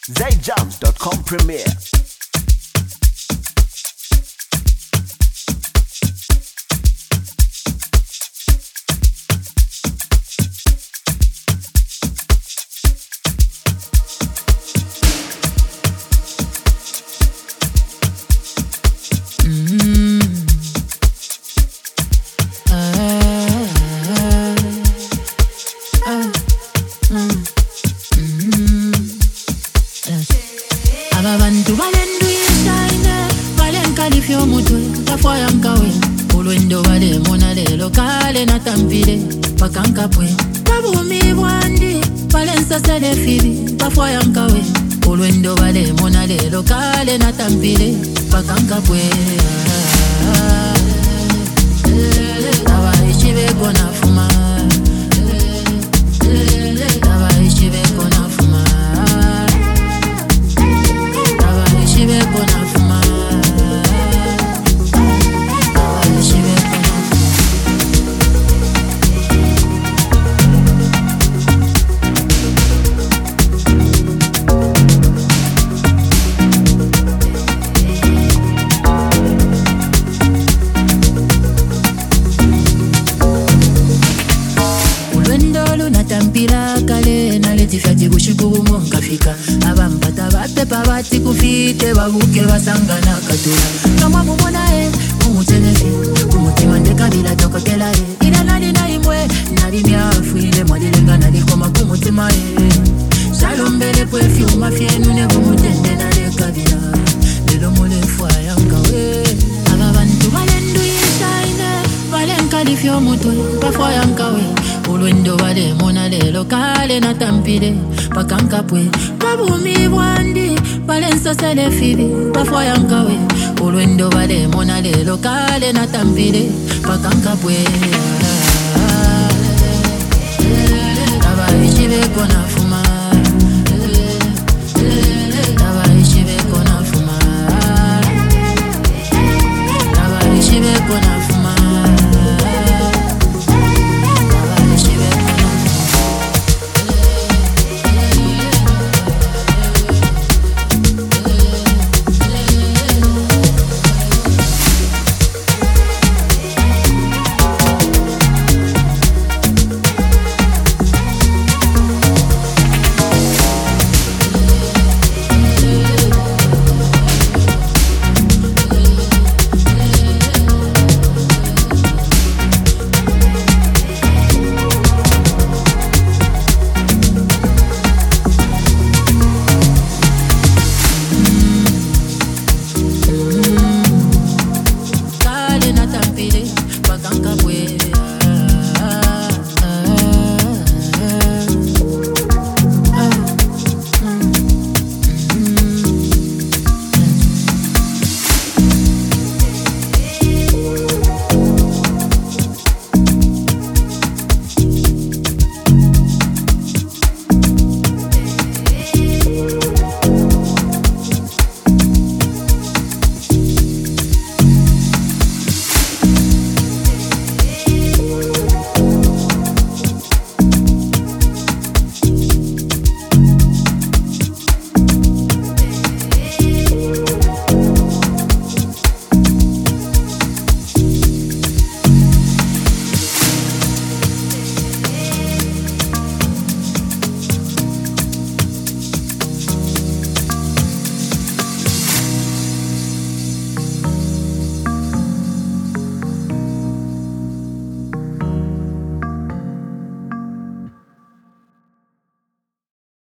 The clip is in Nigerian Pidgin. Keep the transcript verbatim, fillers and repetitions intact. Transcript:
Zayjams dot com premiere. Abantu balendu yeshaine Valenkalifiyo mutwe Tafwaya mkawe Ulwendo wale mona lelo Kale na tampile Pakankapwe Kabumi bwandi Valensa sele fibi Tafwaya mkawe Ulwendo wale mona lelo Kale na tampile Pakankapwe Tawa ishibe kona fuma Tawa ishibe kona fuma Shibe kona fuma Shibe kona Ulwendo lunatampira kale naletifyati kushukuru mwangafika Abambata batepa bati kufite babuke basangana katula Kama mumonae, umutelefi Umutima ndekabila toka kelae Ila nali na imwe, nali miafu Ile mwadilenga nali koma kumutimae Shalombele pwefi umafienu ne kumutende nale kabila Lelo mulefu ayankawe Aba bantu balendu yeshaine Valenkalifyo mutwe, pafwa yankawe Ulwendo wale mona lelo kale na tampile Pakankapwe Kabumi bwandi Valensa sele fibi Pafwaya mkawe Ulwendo wale mona lelo kale na tampile Pakankapwe Taba ishibe kona